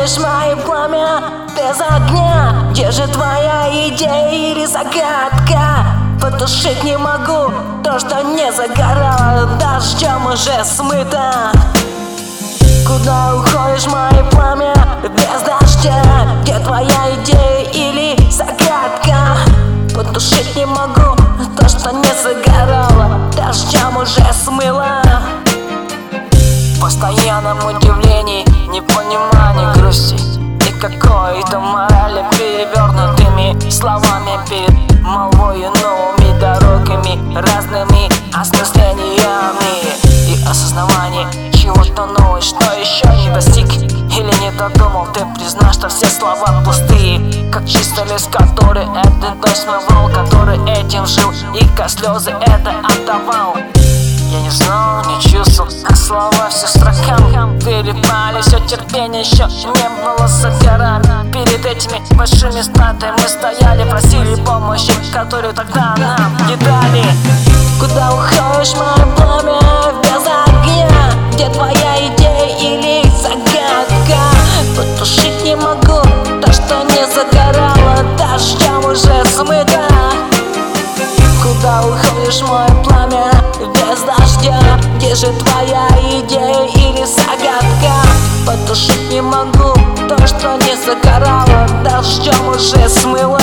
уходишь в мое пламя без огня? Где же твоя идея или загадка? Потушить не могу то, что не загорало, дождем уже смыто. Куда уходишь в мое пламя без дождя? Где твоя идея или загадка? Потушить не могу то, что не загорало, дождем уже смыло. В постоянном удивлении, непонимании, грусти и какой-то морали, перевернутыми словами перед молвою, новыми дорогами, разными осмыслениями и осознавание чего-то нового, что еще не достиг или не додумал. Ты признал, что все слова пустые, как чистый лист, который этот дождь смывал, который этим жил и как слезы это отдавал. Я не знал, не чувствовал, а слова все строкам перепали, все терпение еще не было за горами. Перед этими большими статуями мы стояли, просили помощи, которую тогда нам не дали. Куда уходишь, мое пламя без огня? Где твоя идея или загадка? Потушить не могу то, что не загорало, дождем уже смыто. Куда уходишь, мое пламя без дождя? Где же твоя идея или загадка? Потушить не могу то, что не загорало, дождем уже смыло.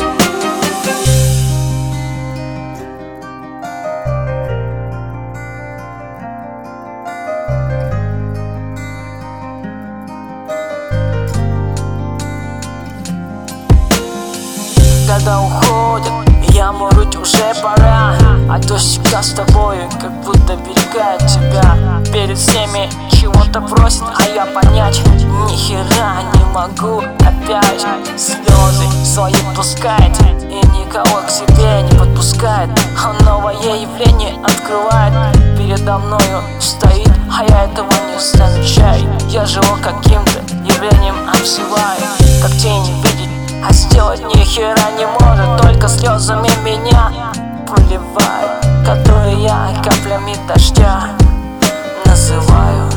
Когда уходят, я моруть уже пора, а дождь всегда с тобою, как будто берегает тебя. Перед всеми чего-то просит, а я понять ни хера не могу. Опять слезы свои пускает и никого к себе не подпускает. А новое явление открывает, передо мною стоит, а я этого не замечаю. Я живу каким-то явлением обзываю, как тень видеть, а сделать ни хера не может, только слезами меня поливает, которые я каплями дождя называю.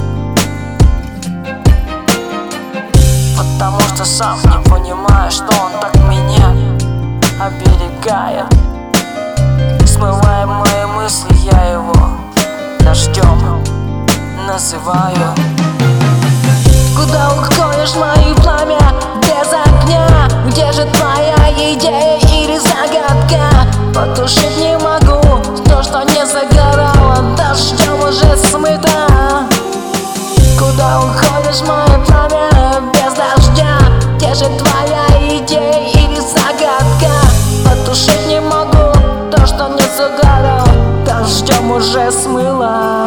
Потому что сам не понимаю, что он так меня оберегает. Смывая мои мысли, я его дождем называю. Куда уходишь, мои пламя без огня? Где же твоя идея или загадка? Потушить не могу то, что не загорало, дождем уже смыто. Куда уходишь, мое пламя без дождя? Где же твоя идея или загадка? Потушить не могу то, что не загорало, дождем уже смыло.